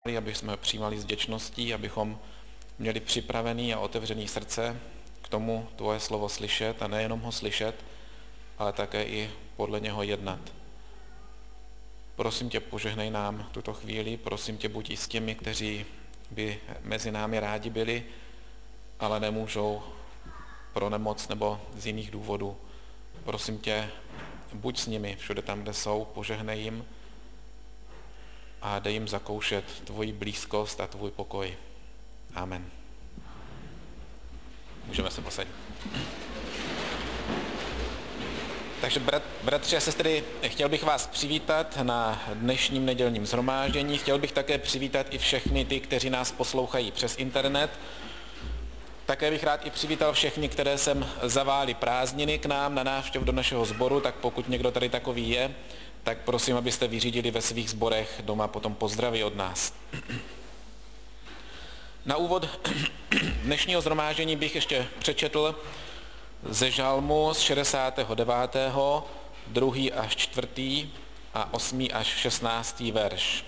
aby jsme ho přijímali s vděčností, abychom měli připravený a otevřený srdce k tomu tvoje slovo slyšet a nejenom ho slyšet, ale také i podle něho jednat. Prosím tě, požehnej nám tuto chvíli, prosím tě, buď i s těmi, kteří by mezi námi rádi byli, ale nemůžou pro nemoc nebo z jiných důvodů. Prosím tě, buď s nimi všude tam, kde jsou, požehnej jim a dej jim zakoušet tvoji blízkost a tvůj pokoj. Amen. Můžeme se posadit. Takže bratři a sestry, chtěl bych vás přivítat na dnešním nedělním shromáždění. Chtěl bych také přivítat i všechny ty, kteří nás poslouchají přes internet. Také bych rád i přivítal všechny, které sem zaváli prázdniny k nám na návštěvu do našeho sboru, tak pokud někdo tady takový je, tak prosím, abyste vyřídili ve svých sborech doma potom pozdraví od nás. Na úvod dnešního shromáždění bych ještě přečetl ze žalmu z 69., 2. až 4. a 8. až 16. verš.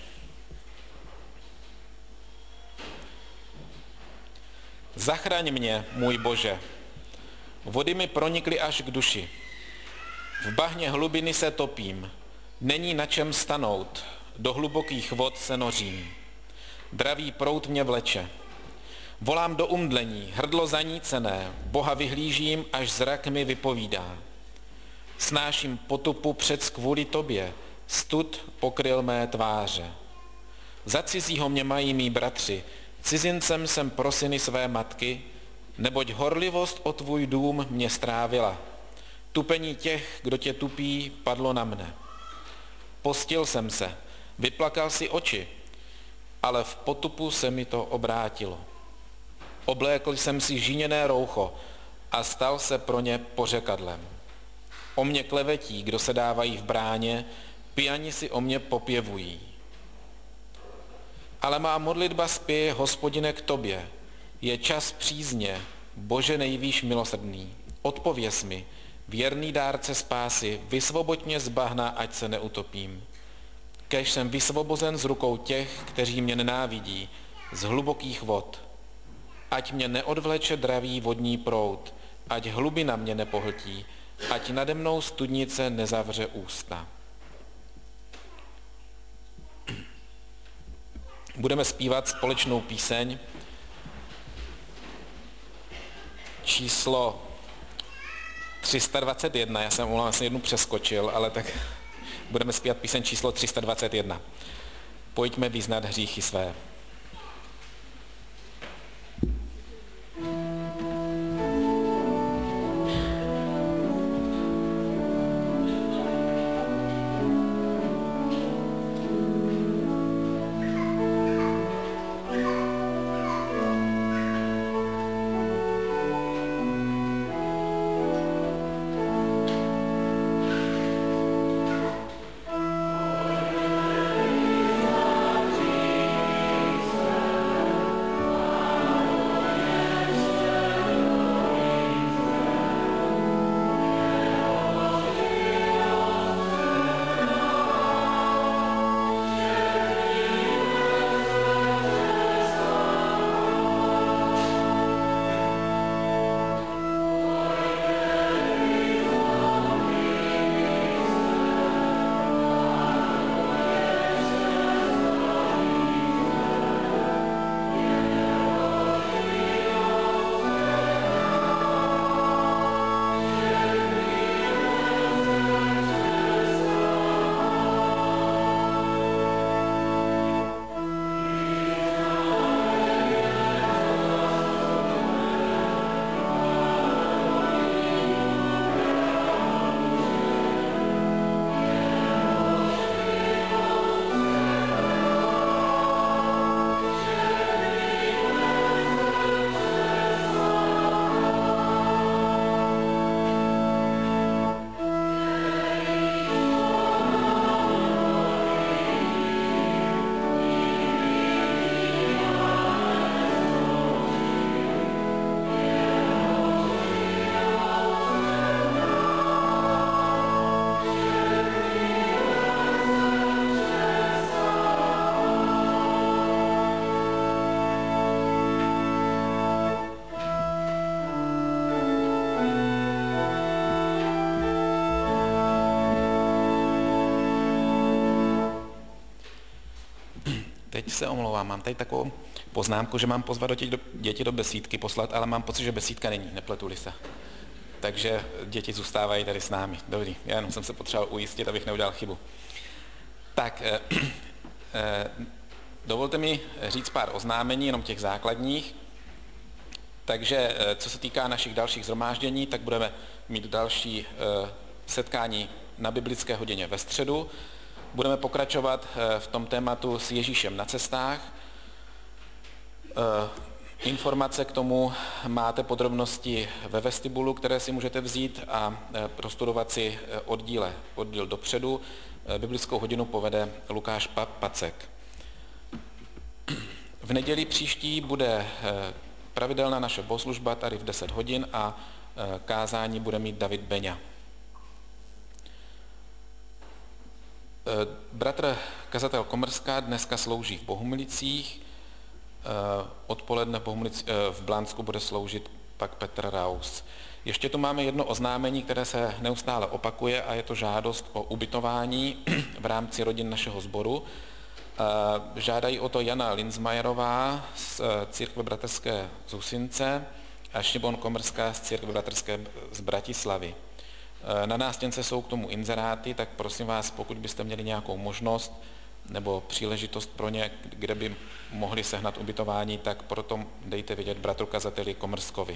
Zachraň mě, můj Bože, vody mi pronikly až k duši. V bahně hlubiny se topím, není na čem stanout, do hlubokých vod se nořím. Dravý proud mě vleče. Volám do umdlení, hrdlo zanícené, Boha vyhlížím, až zrak mi vypovídá. Snáším potupu přec kvůli tobě, stud pokryl mé tváře. Za cizího mě mají mí bratři, cizincem jsem pro syny své matky, neboť horlivost o tvůj dům mě strávila. Tupení těch, kdo tě tupí, padlo na mne. Postil jsem se, vyplakal si oči, ale v potupu se mi to obrátilo. Oblékl jsem si žíněné roucho a stal se pro ně pořekadlem. O mě klevetí, kdo se dávají v bráně, pijani si o mě popěvují. Ale má modlitba spěje, Hospodine, k tobě. Je čas přízně, Bože nejvýš milosrdný. Odpověz mi, věrný dárce spásy, vysvoboď mě z bahna, ať se neutopím. Kéž jsem vysvobozen z rukou těch, kteří mě nenávidí, z hlubokých vod. Ať mě neodvleče dravý vodní proud, ať hlubina mě nepohltí, ať nade mnou studnice nezavře ústa. Budeme zpívat společnou píseň číslo 321. Já jsem vlastně jednu přeskočil, ale tak budeme zpívat píseň číslo 321. Pojďme vyznat hříchy své. teď se omlouvám, mám tady takovou poznámku, že mám pozvat děti do besídky poslat, ale mám pocit, že besídka není, nepletu-li se. Takže děti zůstávají tady s námi. Dobrý, já jenom jsem se potřeboval ujistit, abych neudělal chybu. Tak, dovolte mi říct pár oznámení, jenom těch základních. Takže co se týká našich dalších shromáždění, tak budeme mít další setkání na biblické hodině ve středu. Budeme pokračovat v tom tématu s Ježíšem na cestách. Informace k tomu máte podrobnosti ve vestibulu, které si můžete vzít a prostudovat si oddíl dopředu. Biblickou hodinu povede Lukáš Pacek. V neděli příští bude pravidelná naše bohoslužba tady v 10 hodin a kázání bude mít David Beňa. Bratr kazatel Komrská dneska slouží v Bohumilicích, odpoledne v Blánsku bude sloužit pak Petr Raus. Ještě tu máme jedno oznámení, které se neustále opakuje a je to žádost o ubytování v rámci rodin našeho sboru. Žádají o to Jana Linzmajerová z Církve bratrské z Husince a Šimon Komrská z Církve bratrské z Bratislavy. Na nástěnce jsou k tomu inzeráty, tak prosím vás, pokud byste měli nějakou možnost nebo příležitost pro ně, kde by mohli sehnat ubytování, tak proto dejte vědět bratru kazateli Komrskovi.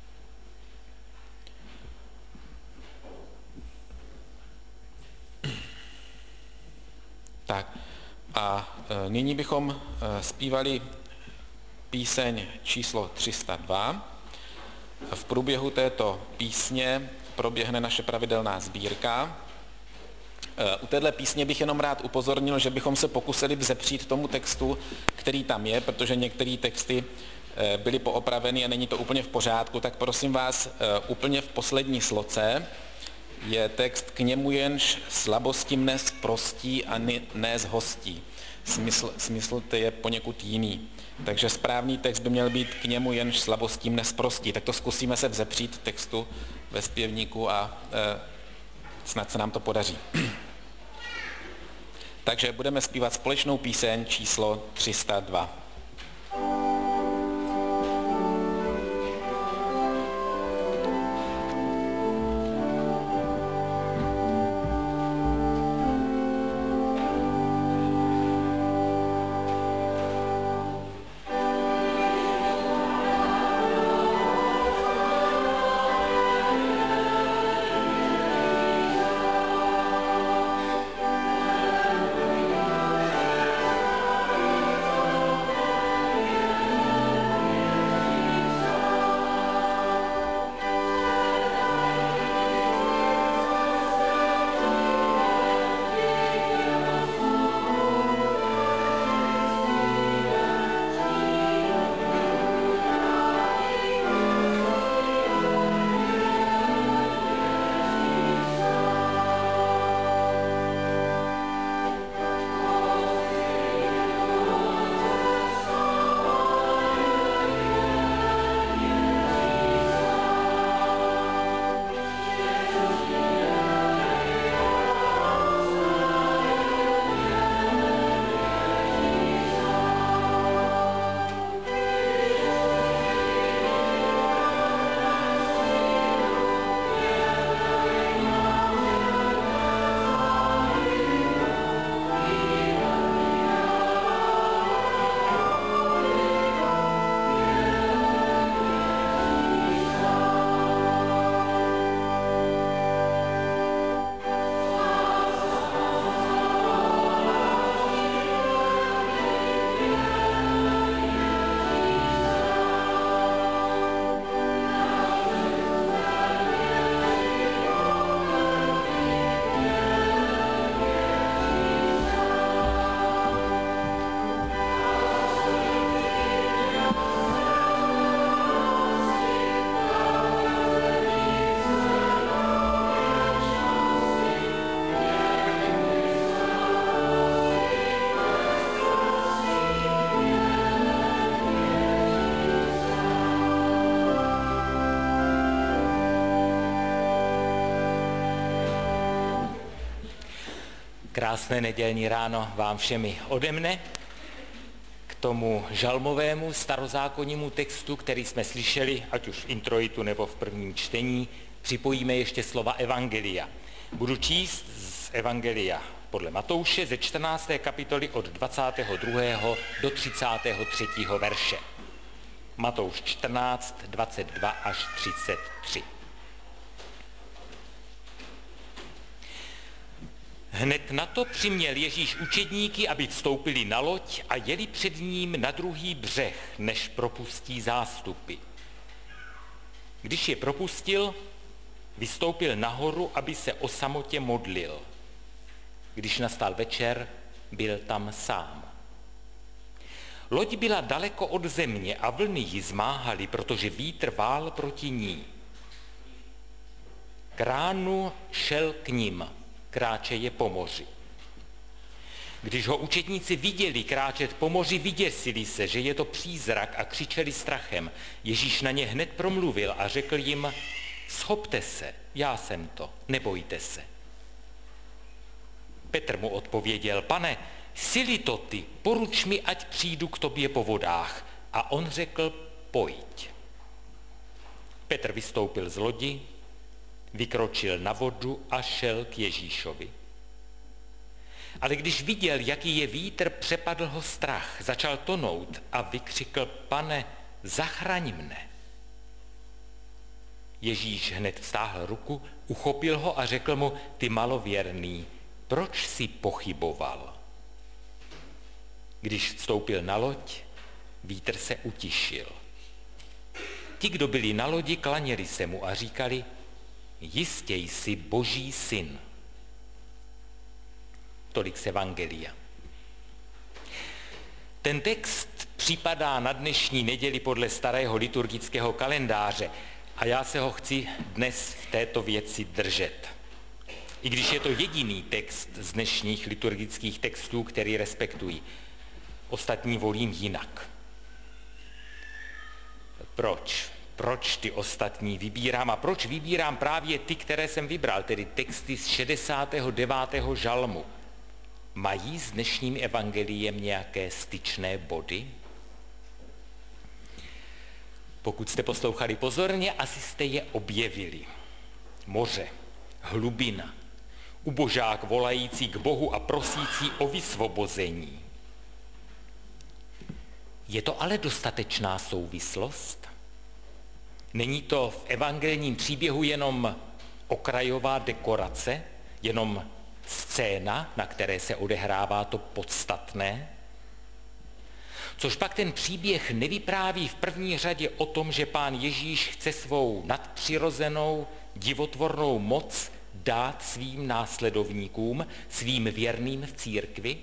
Tak a nyní bychom zpívali píseň číslo 302. V průběhu této písně proběhne naše pravidelná sbírka. U téhle písně bych jenom rád upozornil, že bychom se pokusili vzepřít tomu textu, který tam je, protože některé texty byly poopraveny a není to úplně v pořádku, tak prosím vás, úplně v poslední sloce je text k němu jenž slabosti mne sprostí a ne zhostí. Smysl to je poněkud jiný. Takže správný text by měl být k němu jenž slabostí mne sprostí. Tak to zkusíme se vzepřít textu ve zpěvníku a snad se nám to podaří. Takže budeme zpívat společnou píseň číslo 302. Krásné nedělní ráno vám všemi ode mne. tomu žalmovému starozákonnímu textu, který jsme slyšeli, ať už v introitu nebo v prvním čtení, připojíme ještě slova evangelia. Budu číst z evangelia podle Matouše ze 14. kapitoly od 22. do 33. verše. Matouš 14, 22 až 33. Hned na to přiměl Ježíš učedníky, aby vstoupili na loď a jeli před ním na druhý břeh, než propustí zástupy. Když je propustil, vystoupil nahoru, aby se o samotě modlil. Když nastal večer, byl tam sám. Loď byla daleko od země a vlny ji zmáhaly, protože vítr vál proti ní. K ránu šel k nim, kráčeje po moři. Když ho učedníci viděli kráčet po moři, vyděsili se, že je to přízrak a křičeli strachem. Ježíš na ně hned promluvil a řekl jim, schopte se, já jsem to, nebojte se. Petr mu odpověděl, pane, jsi-li to ty, poruč mi, ať přijdu k tobě po vodách. A on řekl, pojď. Petr vystoupil z lodi, vykročil na vodu a šel k Ježíšovi. Ale když viděl, jaký je vítr, přepadl ho strach, začal tonout a vykřikl, pane, zachraň mne. Ježíš hned vztáhl ruku, uchopil ho a řekl mu, ty malověrný, proč jsi pochyboval? Když vstoupil na loď, vítr se utišil. Ti, kdo byli na lodi, klaněli se mu a říkali, jistě jsi Boží syn. Tolik z evangelia. Ten text připadá na dnešní neděli podle starého liturgického kalendáře a já se ho chci dnes v této věci držet. I když je to jediný text z dnešních liturgických textů, který respektují. Ostatní volím jinak. Proč? Proč ty ostatní vybírám a proč vybírám právě ty, které jsem vybral, tedy texty z 69. žalmu? Mají s dnešním evangeliem nějaké styčné body? Pokud jste poslouchali pozorně, asi jste je objevili. Moře, hlubina, ubožák volající k Bohu a prosící o vysvobození. Je to ale dostatečná souvislost? Není to v evangelním příběhu jenom okrajová dekorace, jenom scéna, na které se odehrává to podstatné? Což pak ten příběh nevypráví v první řadě o tom, že Pán Ježíš chce svou nadpřirozenou, divotvornou moc dát svým následovníkům, svým věrným v církvi?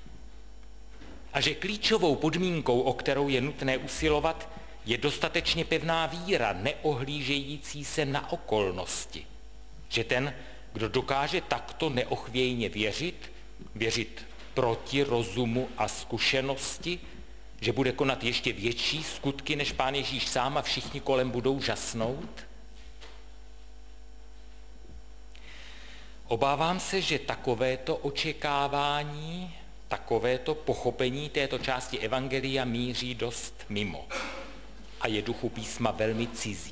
A že klíčovou podmínkou, o kterou je nutné usilovat, je dostatečně pevná víra, neohlížející se na okolnosti. Že ten, kdo dokáže takto neochvějně věřit proti rozumu a zkušenosti, že bude konat ještě větší skutky než Pán Ježíš sám a všichni kolem budou žasnout? Obávám se, že takovéto očekávání, takovéto pochopení této části evangelia míří dost mimo a je duchu písma velmi cizí.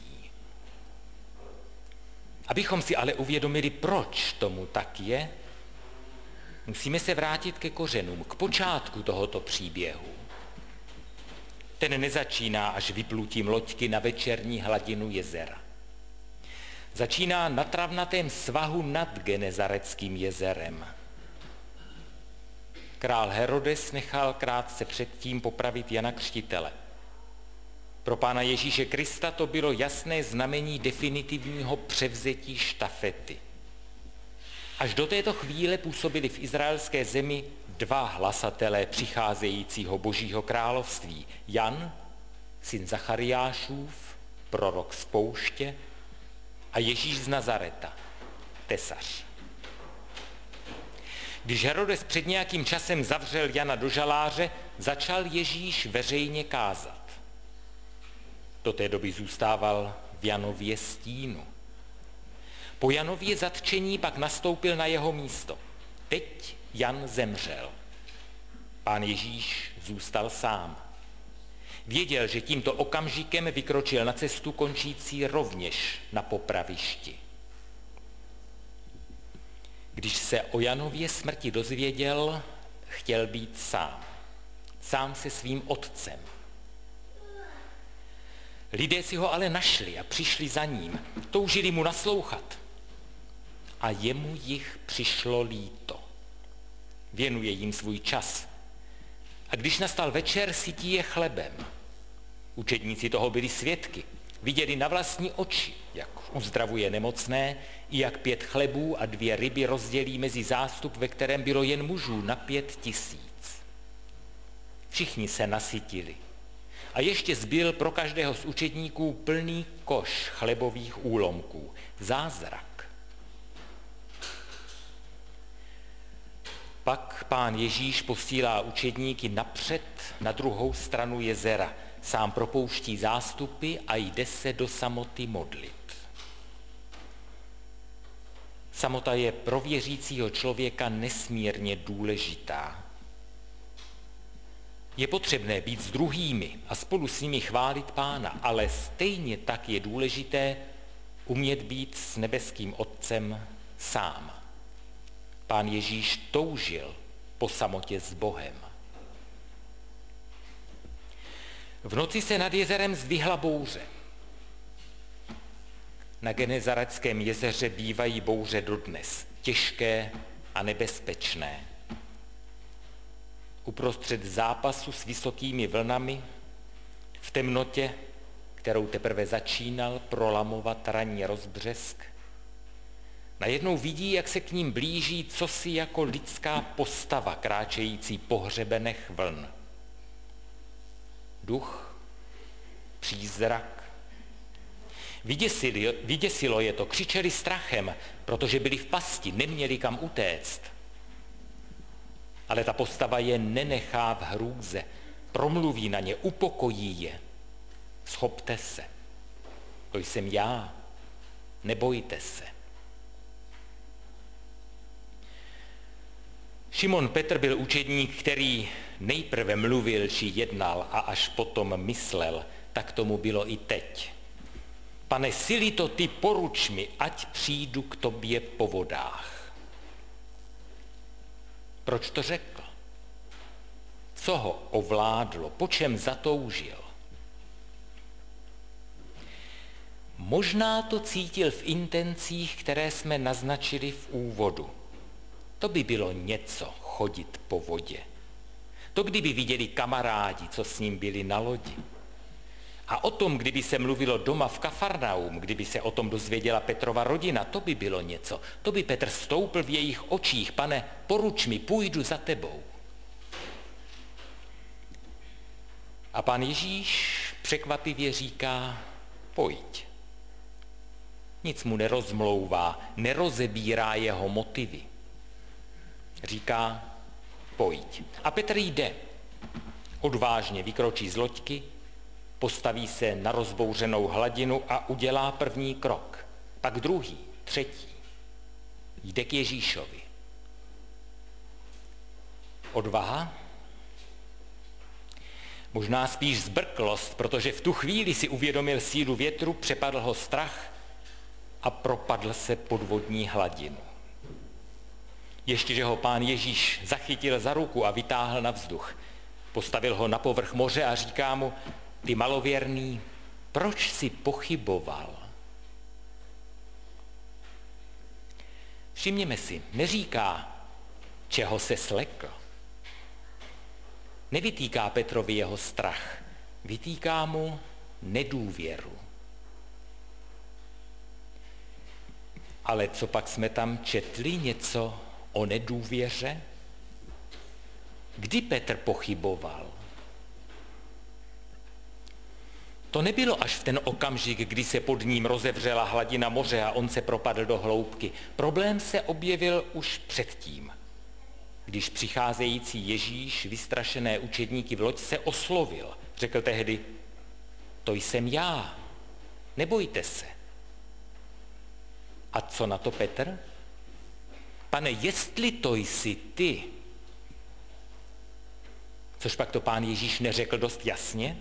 Abychom si ale uvědomili, proč tomu tak je, musíme se vrátit ke kořenům, k počátku tohoto příběhu. Ten nezačíná až vyplutím loďky na večerní hladinu jezera. Začíná na travnatém svahu nad Genezareckým jezerem. Král Herodes nechal krátce předtím popravit Jana Křtitele. Pro Pána Ježíše Krista to bylo jasné znamení definitivního převzetí štafety. Až do této chvíle působili v izraelské zemi dva hlasatelé přicházejícího Božího království. Jan, syn Zachariášův, prorok z pouště, a Ježíš z Nazareta, tesař. Když Herodes před nějakým časem zavřel Jana do žaláře, začal Ježíš veřejně kázat. Do té doby zůstával v Janově stínu. Po Janově zatčení pak nastoupil na jeho místo. Teď Jan zemřel. Pán Ježíš zůstal sám. Věděl, že tímto okamžikem vykročil na cestu končící rovněž na popravišti. Když se o Janově smrti dozvěděl, chtěl být sám. Sám se svým otcem. Lidé si ho ale našli a přišli za ním. Toužili mu naslouchat. A jemu jich přišlo líto. Věnuje jim svůj čas. A když nastal večer, sytí je chlebem. Učedníci toho byli svědky. Viděli na vlastní oči, jak uzdravuje nemocné, i jak 5 chlebů a 2 ryby rozdělí mezi zástup, ve kterém bylo jen mužů na 5 000. Všichni se nasytili. A ještě zbyl pro každého z učedníků plný koš chlebových úlomků. Zázrak. Pak Pán Ježíš posílá učedníky napřed na druhou stranu jezera. Sám propouští zástupy a jde se do samoty modlit. Samota je pro věřícího člověka nesmírně důležitá. Je potřebné být s druhými a spolu s nimi chválit Pána, ale stejně tak je důležité umět být s nebeským Otcem sám. Pán Ježíš toužil po samotě s Bohem. V noci se nad jezerem zdvihla bouře. Na Genezareckém jezeře bývají bouře dodnes, těžké a nebezpečné. Uprostřed zápasu s vysokými vlnami, v temnotě, kterou teprve začínal prolamovat ranní rozbřesk, najednou vidí, jak se k ním blíží cosi jako lidská postava, kráčející po hřebenech vln. Duch, přízrak. Vyděsilo je to, křičeli strachem, protože byli v pasti, neměli kam utéct. Ale ta postava je nenechá v hrůze, promluví na ně, upokojí je. Schopte se, to jsem já, nebojte se. Šimon Petr byl učedník, který nejprve mluvil či jednal a až potom myslel, tak tomu bylo i teď. Pane, sili to ty, poruč mi, ať přijdu k tobě po vodách. Proč to řekl? Co ho ovládlo? Po čem zatoužil? Možná to cítil v intencích, které jsme naznačili v úvodu. To by bylo něco chodit po vodě. To kdyby viděli kamarádi, co s ním byli na lodi. A o tom, kdyby se mluvilo doma v Kafarnaum, kdyby se o tom dozvěděla Petrova rodina, to by bylo něco. To by Petr stoupl v jejich očích. Pane, poruč mi, půjdu za tebou. A Pán Ježíš překvapivě říká, pojď. Nic mu nerozmlouvá, nerozebírá jeho motivy. Říká, pojď. A Petr jde. Odvážně vykročí z loďky, postaví se na rozbouřenou hladinu a udělá první krok. Pak druhý, třetí. Jde k Ježíšovi. Odvaha? Možná spíš zbrklost, protože v tu chvíli si uvědomil sílu větru, přepadl ho strach a propadl se pod vodní hladinu. Ještě, že ho Pán Ježíš zachytil za ruku a vytáhl na vzduch. Postavil ho na povrch moře a říká mu, ty malověrný, proč jsi pochyboval? Všimněme si, neříká, čeho se slekl. Nevytýká Petrovi jeho strach, vytýká mu nedůvěru. Ale co pak jsme tam četli něco o nedůvěře? Kdy Petr pochyboval? To nebylo až v ten okamžik, kdy se pod ním rozevřela hladina moře a on se propadl do hloubky. Problém se objevil už předtím, když přicházející Ježíš vystrašené učedníky v loďce oslovil. Řekl tehdy, to jsem já, nebojte se. A co na to Petr? Pane, jestli to jsi ty, Což pak to Pán Ježíš neřekl dost jasně?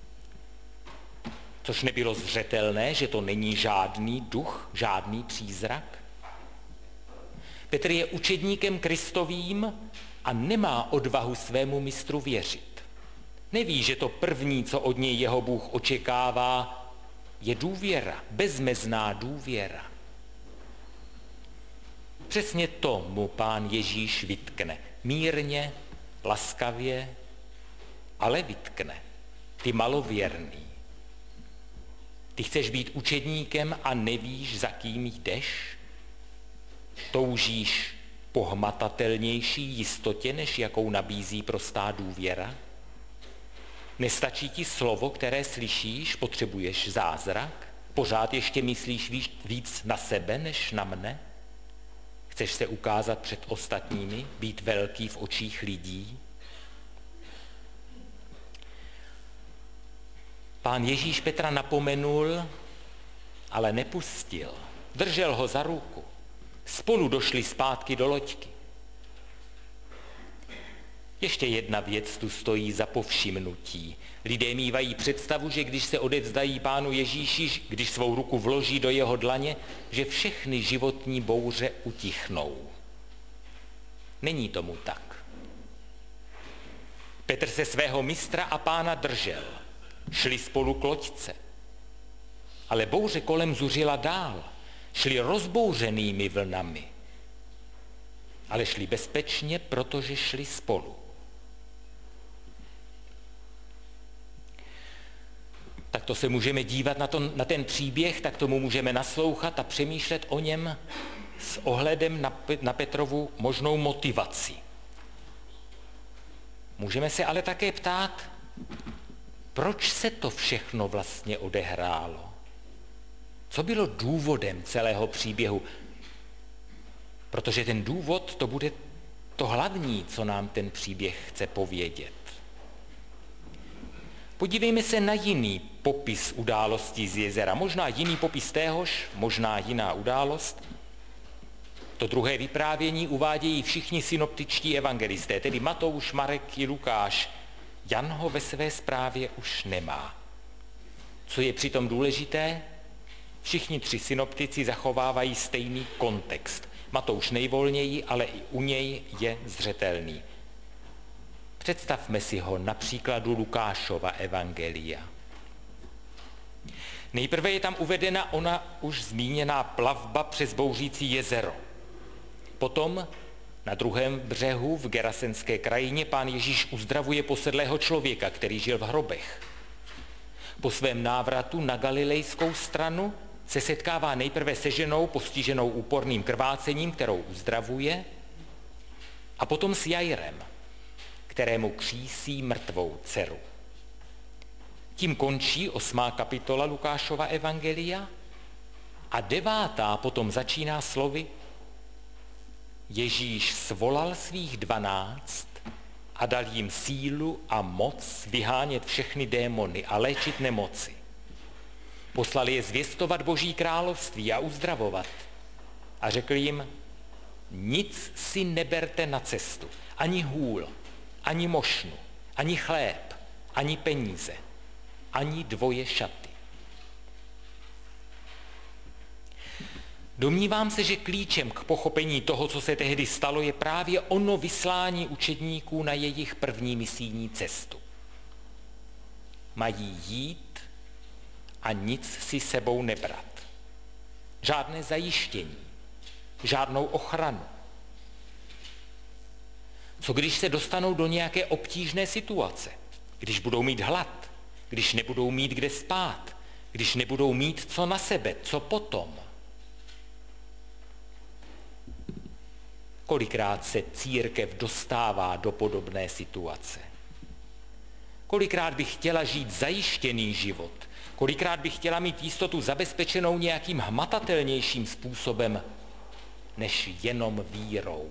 Což nebylo zřetelné, že to není žádný duch, žádný přízrak? Petr je učedníkem Kristovým a nemá odvahu svému mistru věřit. Neví, že to první, co od něj jeho Bůh očekává, je důvěra, bezmezná důvěra. Přesně to mu Pán Ježíš vytkne. Mírně, laskavě, ale vytkne. Ty malověrný. Ty chceš být učedníkem a nevíš, za kým jdeš? Toužíš po hmatatelnější jistotě, než jakou nabízí prostá důvěra? Nestačí ti slovo, které slyšíš, potřebuješ zázrak? Pořád ještě myslíš víc na sebe, než na mne? Chceš se ukázat před ostatními, být velký v očích lidí? Pán Ježíš Petra napomenul, ale nepustil. Držel ho za ruku. Spolu došli zpátky do loďky. Ještě jedna věc tu stojí za povšimnutí. Lidé mívají představu, že když se odevzdají Pánu Ježíši, když svou ruku vloží do jeho dlaně, že všechny životní bouře utichnou. Není tomu tak. Petr se svého mistra a Pána držel. Šli spolu k loďce. Ale bouře kolem zuřila dál. Šli rozbouřenými vlnami. Ale šli bezpečně, protože šli spolu. Tak to se můžeme dívat na ten příběh, tak tomu můžeme naslouchat a přemýšlet o něm s ohledem na Petrovu možnou motivaci. Můžeme se ale také ptát, proč se to všechno vlastně odehrálo? Co bylo důvodem celého příběhu? Protože ten důvod, to bude to hlavní, co nám ten příběh chce povědět. Podívejme se na jiný popis událostí z jezera. Možná jiný popis téhož, možná jiná událost. To druhé vyprávění uvádějí všichni synoptičtí evangelisté, tedy Matouš, Marek i Lukáš. Jan ho ve své zprávě už nemá. Co je přitom důležité? Všichni tři synoptici zachovávají stejný kontext. Matouš nejvolněji, ale i u něj je zřetelný. Představme si ho na příkladu Lukášova evangelia. Nejprve je tam uvedena ona už zmíněná plavba přes bouřící jezero. Potom na druhém břehu v Gerasenské krajině Pán Ježíš uzdravuje posedlého člověka, který žil v hrobech. Po svém návratu na galilejskou stranu se setkává nejprve se ženou postiženou úporným krvácením, kterou uzdravuje, a potom s Jairem, kterému křísí mrtvou dceru. Tím končí 8. kapitola Lukášova evangelia a 9. potom začíná slovy: Ježíš svolal svých 12 a dal jim sílu a moc vyhánět všechny démony a léčit nemoci. Poslal je zvěstovat Boží království a uzdravovat. A řekl jim: nic si neberte na cestu, ani hůl, ani mošnu, ani chléb, ani peníze, ani dvoje šaty. Domnívám se, že klíčem k pochopení toho, co se tehdy stalo, je právě ono vyslání učedníků na jejich první misijní cestu. Mají jít a nic si sebou nebrat. Žádné zajištění, žádnou ochranu. Co když se dostanou do nějaké obtížné situace? Když budou mít hlad, když nebudou mít kde spát, když nebudou mít co na sebe, co potom? Kolikrát se církev dostává do podobné situace? Kolikrát bych chtěla žít zajištěný život? Kolikrát bych chtěla mít jistotu zabezpečenou nějakým hmatatelnějším způsobem, než jenom vírou?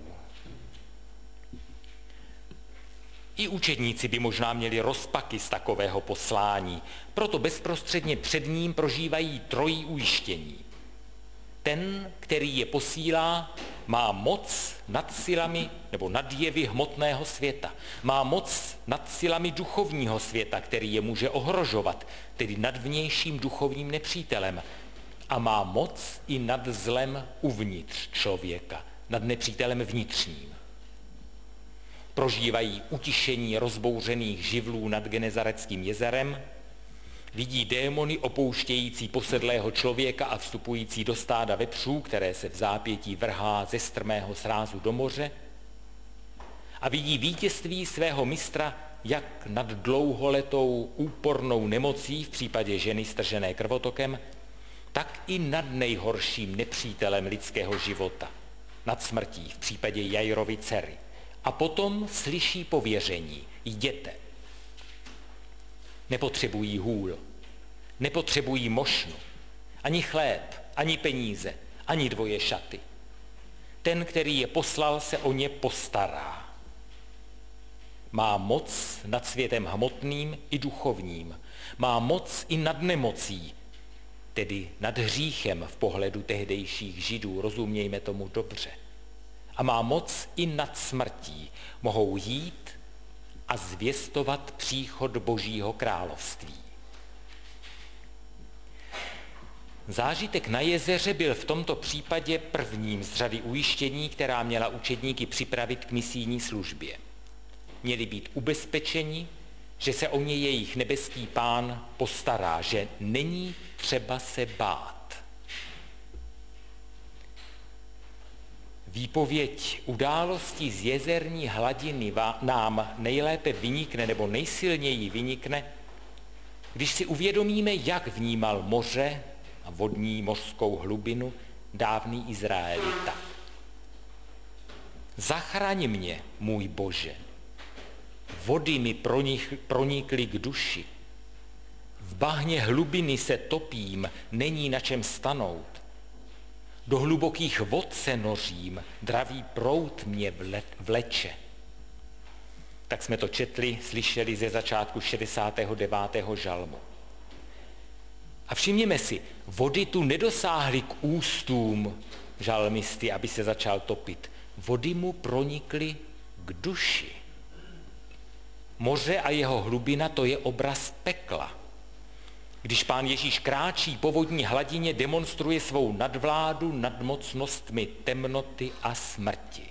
I učedníci by možná měli rozpaky z takového poslání, proto bezprostředně před ním prožívají trojí ujištění. ten, který je posílá, má moc nad silami nebo nad jevy hmotného světa. Má moc nad silami duchovního světa, který je může ohrožovat, tedy nad vnějším duchovním nepřítelem. A má moc i nad zlem uvnitř člověka, nad nepřítelem vnitřním. Prožívají utišení rozbouřených živlů nad Genezareckým jezerem, vidí démony opouštějící posedlého člověka a vstupující do stáda vepřů, které se v zápětí vrhá ze strmého srázu do moře, a vidí vítězství svého mistra jak nad dlouholetou úpornou nemocí v případě ženy stržené krvotokem, tak i nad nejhorším nepřítelem lidského života, nad smrtí v případě Jairovy dcery. A potom slyší pověření: jděte. Nepotřebují hůl, nepotřebují mošnu, ani chléb, ani peníze, ani dvoje šaty. Ten, který je poslal, se o ně postará. Má moc nad světem hmotným i duchovním. Má moc i nad nemocí, tedy nad hříchem v pohledu tehdejších Židů, rozumějme tomu dobře. A má moc i nad smrtí. Mohou jít a zvěstovat příchod Božího království. Zážitek na jezeře byl v tomto případě prvním z řady ujištění, která měla učedníky připravit k misijní službě. Měli být ubezpečeni, že se o ně jejich nebeský Pán postará, že není třeba se bát. Výpověď událostí z jezerní hladiny nám nejlépe vynikne nebo nejsilněji vynikne, když si uvědomíme, jak vnímal moře a vodní mořskou hlubinu dávný Izraelita. Zachraň mě, můj Bože. Vody mi pronikly k duši. V bahně hlubiny se topím, není na čem stanout. Do hlubokých vod se nořím, dravý proud mě vleče. Tak jsme to četli, slyšeli ze začátku 69. žalmu. A všimněme si, vody tu nedosáhly k ústům žalmisty, aby se začal topit. Vody mu pronikly k duši. Moře a jeho hlubina, to je obraz pekla. Když Pán Ježíš kráčí po vodní hladině, demonstruje svou nadvládu nad mocnostmi temnoty a smrti.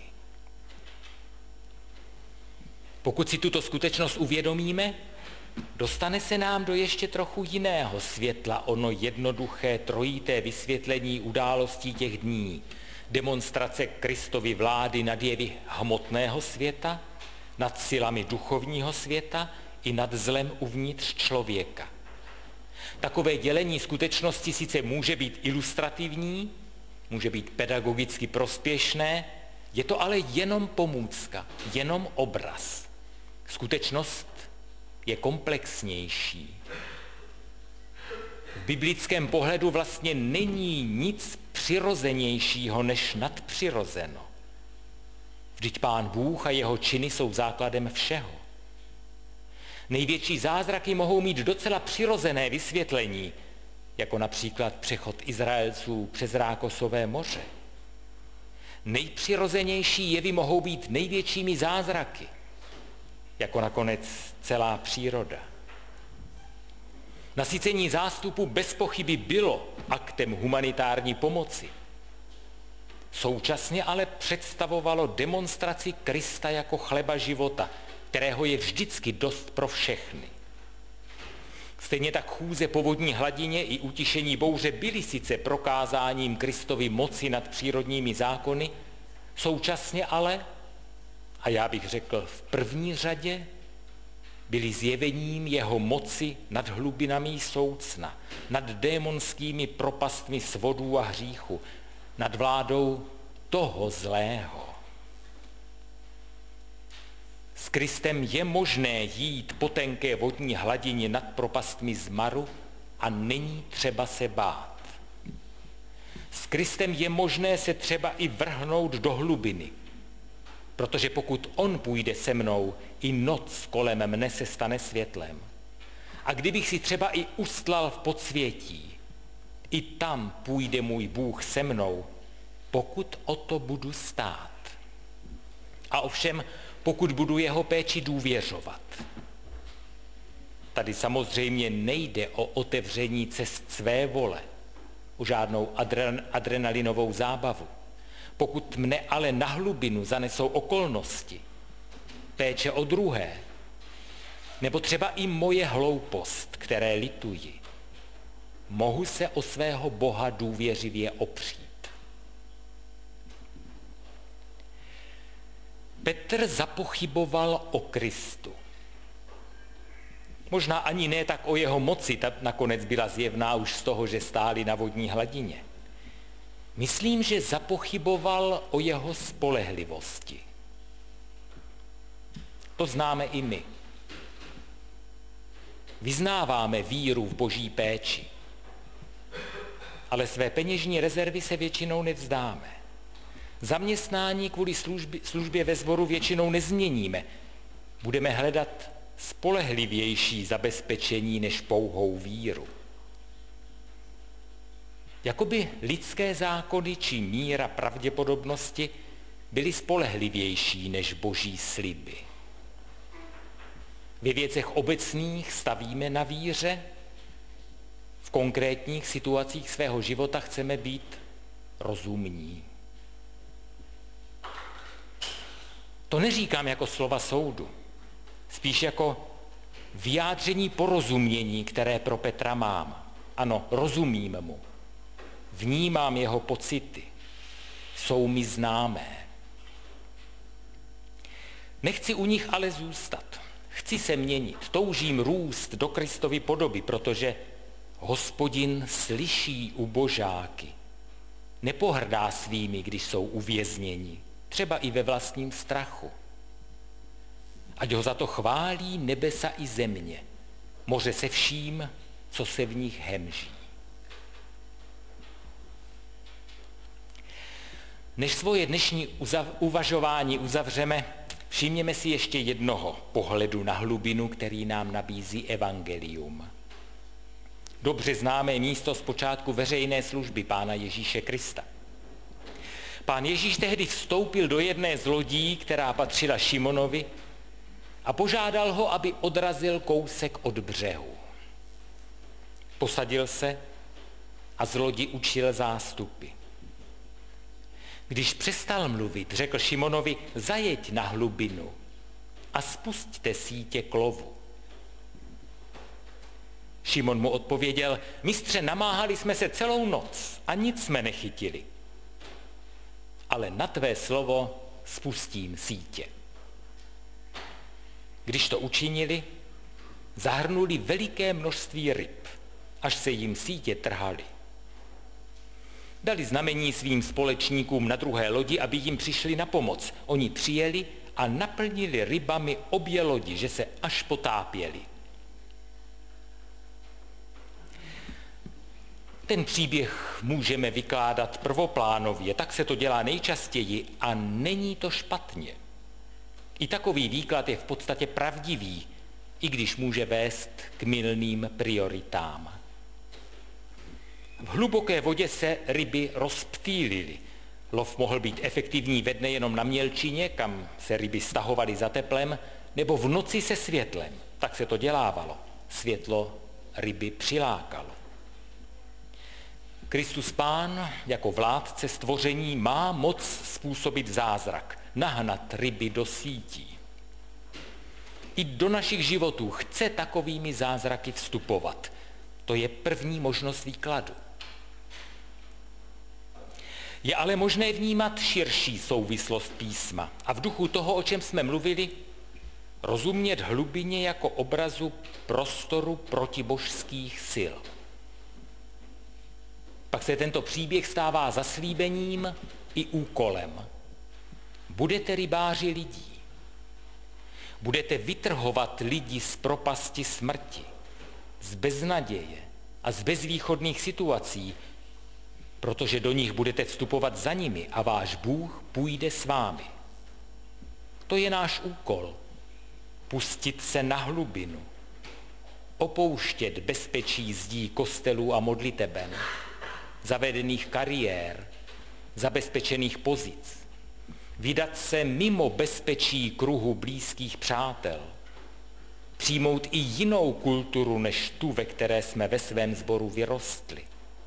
Pokud si tuto skutečnost uvědomíme, dostane se nám do ještě trochu jiného světla ono jednoduché trojité vysvětlení událostí těch dní. Demonstrace Kristovy vlády nad jevy hmotného světa, nad silami duchovního světa i nad zlem uvnitř člověka. Takové dělení skutečnosti sice může být ilustrativní, může být pedagogicky prospěšné, je to ale jenom pomůcka, jenom obraz. Skutečnost je komplexnější. V biblickém pohledu vlastně není nic přirozenějšího než nadpřirozeno. Vždyť Pán Bůh a jeho činy jsou základem všeho. Největší zázraky mohou mít docela přirozené vysvětlení, jako například přechod Izraelců přes Rákosové moře. Nejpřirozenější jevy mohou být největšími zázraky, jako nakonec celá příroda. Nasycení zástupu bez pochyby bylo aktem humanitární pomoci. Současně ale představovalo demonstraci Krista jako chleba života, kterého je vždycky dost pro všechny. Stejně tak chůze po vodní hladině i utišení bouře byly sice prokázáním Kristovy moci nad přírodními zákony, současně ale, a já bych řekl v první řadě, byly zjevením jeho moci nad hlubinami soucna, nad démonskými propastmi svodů a hříchu, nad vládou toho zlého. S Kristem je možné jít po tenké vodní hladině nad propastmi zmaru a není třeba se bát. S Kristem je možné se třeba i vrhnout do hlubiny, protože pokud on půjde se mnou, i noc kolem mne se stane světlem. A kdybych si třeba i ustlal v podsvětí, I tam půjde můj Bůh se mnou, pokud o to budu stát. A ovšem, pokud budu jeho péči důvěřovat. Tady samozřejmě nejde o otevření cest své vole, o žádnou adrenalinovou zábavu. Pokud mne ale na hlubinu zanesou okolnosti, péče o druhé, nebo třeba i moje hloupost, které lituji, mohu se o svého Boha důvěřivě opřít. Petr zapochyboval o Kristu. Možná ani ne tak o jeho moci, ta nakonec byla zjevná už z toho, že stáli na vodní hladině. Myslím, že zapochyboval o jeho spolehlivosti. To známe i my. Vyznáváme víru v Boží péči, ale své peněžní rezervy se většinou nevzdáme. Zaměstnání kvůli službě ve sboru většinou nezměníme. Budeme hledat spolehlivější zabezpečení než pouhou víru. Jakoby lidské zákony či míra pravděpodobnosti byly spolehlivější než Boží sliby. Ve věcech obecných stavíme na víře, v konkrétních situacích svého života chceme být rozumní. To neříkám jako slova soudu, spíš jako vyjádření porozumění, které pro Petra mám. Ano, rozumím mu. Vnímám jeho pocity. Jsou mi známé. Nechci u nich ale zůstat. Chci se měnit. Toužím růst do Kristovy podoby, protože Hospodin slyší ubožáky. Nepohrdá svými, když jsou uvězněni. Třeba i ve vlastním strachu. Ať ho za to chválí nebesa i země, moře se vším, co se v nich hemží. Než svoje dnešní uvažování uzavřeme, všimněme si ještě jednoho pohledu na hlubinu, který nám nabízí evangelium. Dobře známé místo z počátku veřejné služby Pána Ježíše Krista. Pán Ježíš tehdy vstoupil do jedné z lodí, která patřila Šimonovi, a požádal ho, aby odrazil kousek od břehu. Posadil se a z lodi učil zástupy. Když přestal mluvit, řekl Šimonovi: zajeď na hlubinu a spusťte sítě k lovu. Šimon mu odpověděl: mistře, namáhali jsme se celou noc a nic jsme nechytili. Ale na tvé slovo spustím sítě. Když to učinili, zahrnuli veliké množství ryb, až se jim sítě trhaly. Dali znamení svým společníkům na druhé lodi, aby jim přišli na pomoc. Oni přijeli a naplnili rybami obě lodi, že se až potápěli. Ten příběh můžeme vykládat prvoplánově, tak se to dělá nejčastěji a není to špatně. I takový výklad je v podstatě pravdivý, i když může vést k mylným prioritám. V hluboké vodě se ryby rozptýlily. Lov mohl být efektivní ve dne jenom na mělčině, kam se ryby stahovaly za teplem, nebo v noci se světlem. Tak se to dělávalo. Světlo ryby přilákalo. Kristus Pán jako vládce stvoření má moc způsobit zázrak, nahnat ryby do sítí. I do našich životů chce takovými zázraky vstupovat. To je první možnost výkladu. Je ale možné vnímat širší souvislost písma a v duchu toho, o čem jsme mluvili, rozumět hlubině jako obrazu prostoru protibožských sil. Pak se tento příběh stává zaslíbením i úkolem. Budete rybáři lidí. Budete vytrhovat lidi z propasti smrti, z beznaděje a z bezvýchodných situací, protože do nich budete vstupovat za nimi a váš Bůh půjde s vámi. To je náš úkol. Pustit se na hlubinu. Opouštět bezpečí zdí kostelů a modliteben zavedených kariér, zabezpečených pozic, vydat se mimo bezpečí kruhu blízkých přátel, přijmout i jinou kulturu než tu, ve které jsme ve svém sboru vyrostli.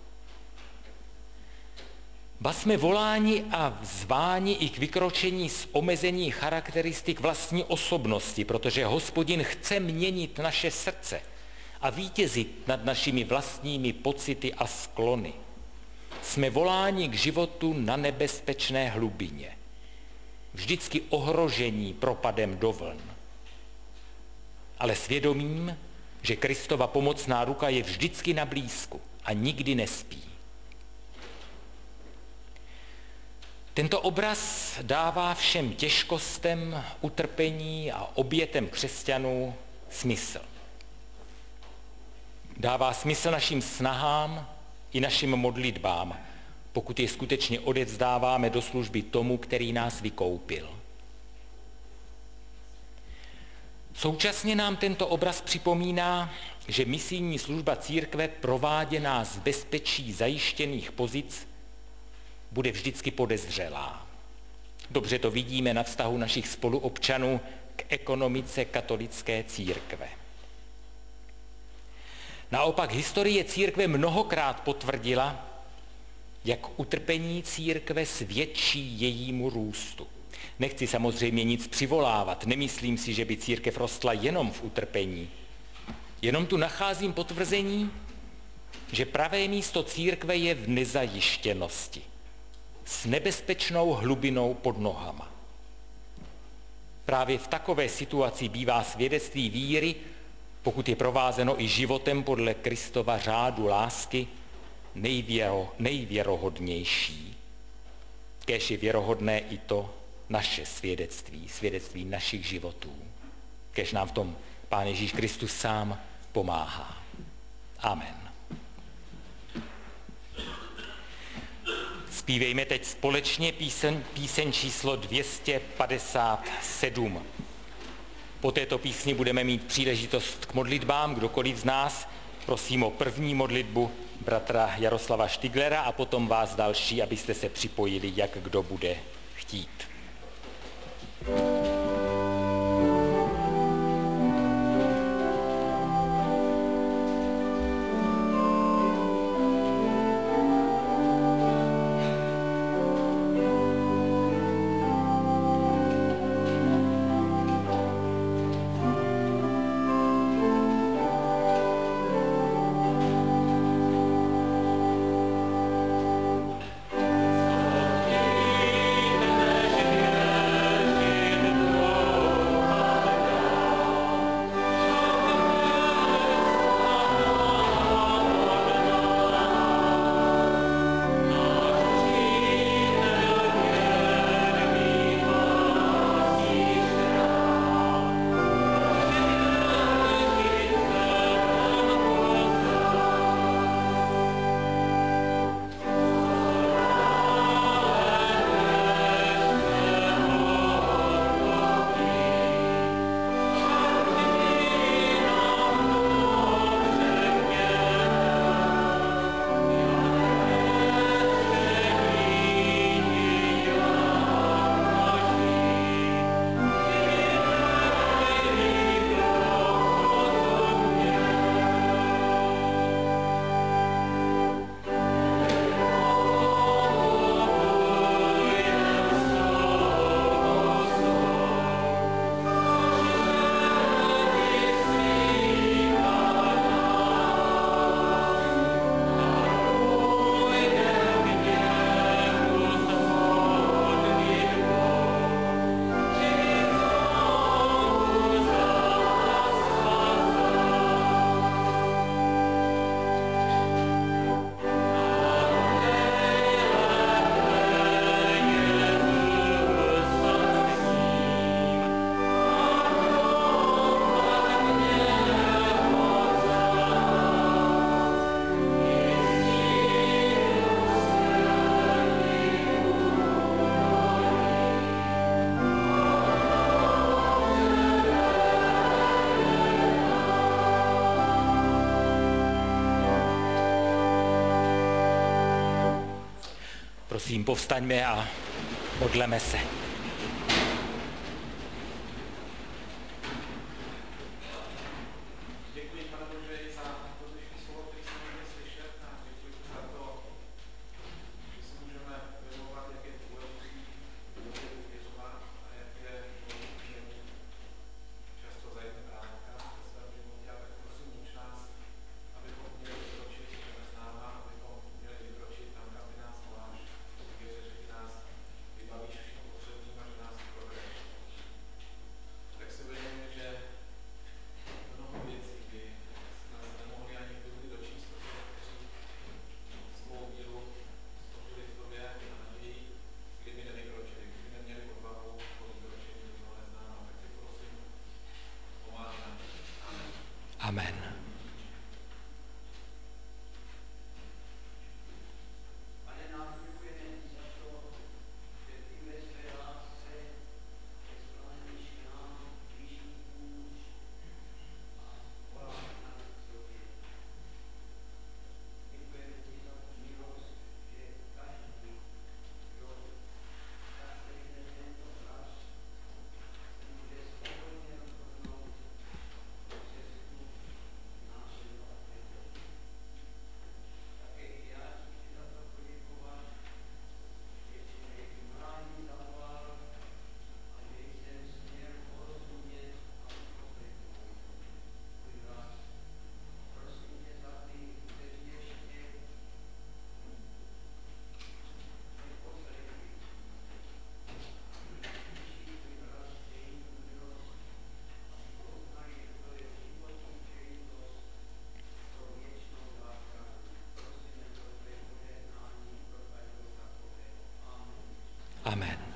Ba jsme voláni a zváni i k vykročení z omezení charakteristik vlastní osobnosti, protože Hospodin chce měnit naše srdce a vítězit nad našimi vlastními pocity a sklony. Jsme voláni k životu na nebezpečné hlubině, vždycky ohrožení propadem do vln. Ale svědomím, že Kristova pomocná ruka je vždycky na blízku a nikdy nespí. Tento obraz dává všem těžkostem, utrpení a obětem křesťanů smysl. Dává smysl našim snahám i našim modlitbám, pokud je skutečně odevzdáváme do služby tomu, který nás vykoupil. Současně nám tento obraz připomíná, že misijní služba církve prováděná z bezpečí zajištěných pozic bude vždycky podezřelá. Dobře to vidíme na vztahu našich spoluobčanů k ekonomice katolické církve. Naopak historie církve mnohokrát potvrdila, jak utrpení církve svědčí jejímu růstu. Nechci samozřejmě nic přivolávat, nemyslím si, že by církev rostla jenom v utrpení. Jenom tu nacházím potvrzení, že pravé místo církve je v nezajištěnosti, s nebezpečnou hlubinou pod nohama. Právě v takové situaci bývá svědectví víry, pokud je provázeno i životem podle Kristova řádu lásky, nejvěrohodnější. Kéž je věrohodné i to naše svědectví našich životů. Kéž nám v tom Pán Ježíš Kristus sám pomáhá. Amen. Zpívejme teď společně píseň číslo 257. Po této písni budeme mít příležitost k modlitbám, kdokoliv z nás. Prosím o první modlitbu bratra Jaroslava Štiglera a potom vás další, abyste se připojili, jak kdo bude chtít. Prosím, povstaňme a modleme se. Děkuji, Pane Bože, i za to dnešní slovo, které jsme mohli slyšet, a děkuji za to, že si můžeme vědomovat, jak je důležitý důvěřovat a jak je důležitý často zanedbávat ve svém životě. A tak prosím, uč nás, abychom měli vykročit s náma, abychom měli vykročit tam, kam ty nás voláš. Věře, že ty nás vybavíš vším potřebným a že nás provedeš. Tak si uvědomíme, že mnoho věcí by nás nemohli ani kdyby dočíst, kteří svou víru stořili v tobě a naději, kdyby nevykročili, kdyby neměli odvahu po vykročení do toho neznáma. Tak tě prosím, pomáhej nám. Amen. Amen. Amen.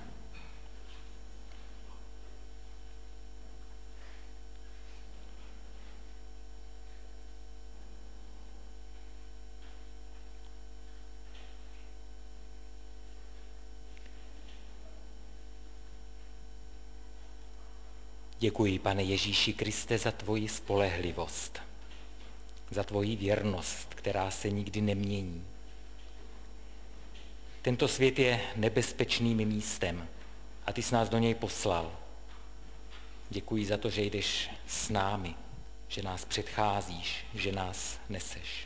Děkuji, Pane Ježíši Kriste, za tvoji spolehlivost, za tvoji věrnost, která se nikdy nemění. Tento svět je nebezpečným místem a ty jsi nás do něj poslal. Děkuji za to, že jdeš s námi, že nás předcházíš, že nás neseš.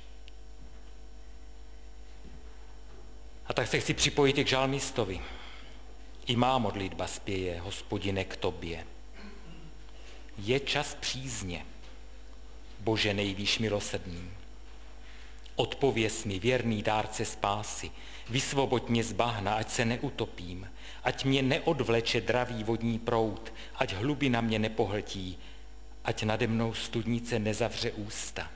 A tak se chci připojit i k žalmistovi. I má modlitba spěje, Hospodine, k tobě. Je čas přízně, Bože nejvýš milosrdný. Odpověz mi, věrný dárce spásy, vysvoboď mě z bahna, ať se neutopím, ať mě neodvleče dravý vodní proud, ať hlubina mě nepohltí, ať nade mnou studnice nezavře ústa.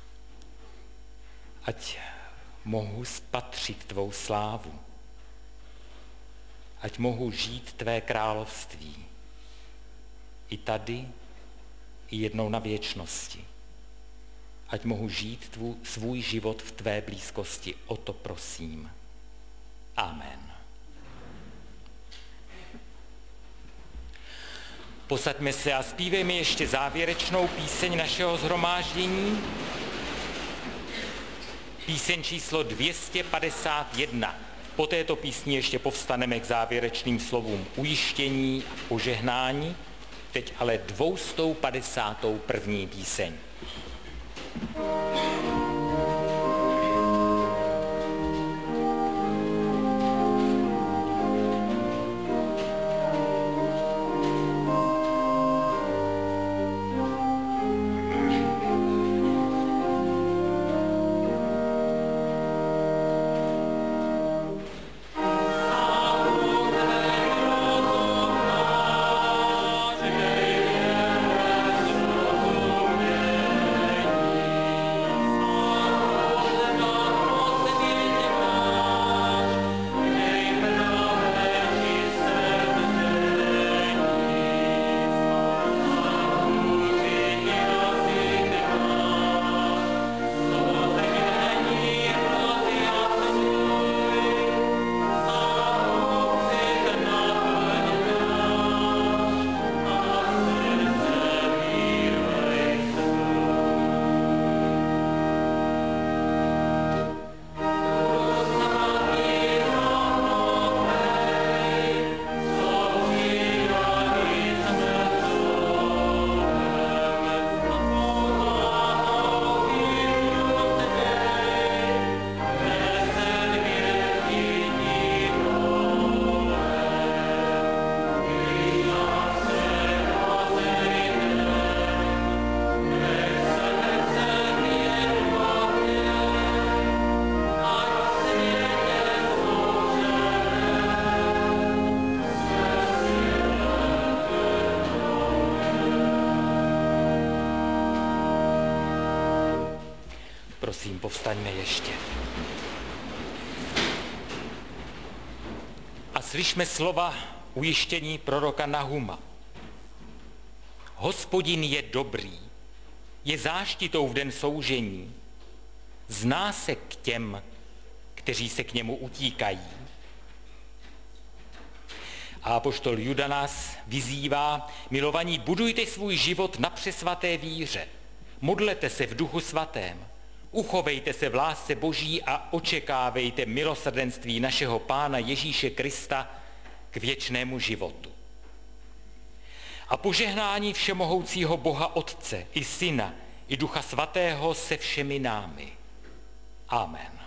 Ať mohu spatřit tvou slávu, ať mohu žít tvé království, i tady, i jednou na věčnosti. Ať mohu žít svůj život v tvé blízkosti. O to prosím. Amen. Posaďme se a zpívejme ještě závěrečnou píseň našeho shromáždění. Píseň číslo 251. Po této písni ještě povstaneme k závěrečným slovům ujištění a požehnání. Teď ale 251. píseň. prosím, povstaňme ještě. A slyšme slova ujištění proroka Nahuma. Hospodin je dobrý, je záštitou v den soužení, zná se k těm, kteří se k němu utíkají. A apoštol Juda nás vyzývá: milovaní, budujte svůj život na přesvaté víře, modlete se v Duchu svatém, uchovejte se v lásce Boží a očekávejte milosrdenství našeho Pána Ježíše Krista k věčnému životu. A požehnání všemohoucího Boha Otce i Syna i Ducha Svatého se všemi námi. Amen.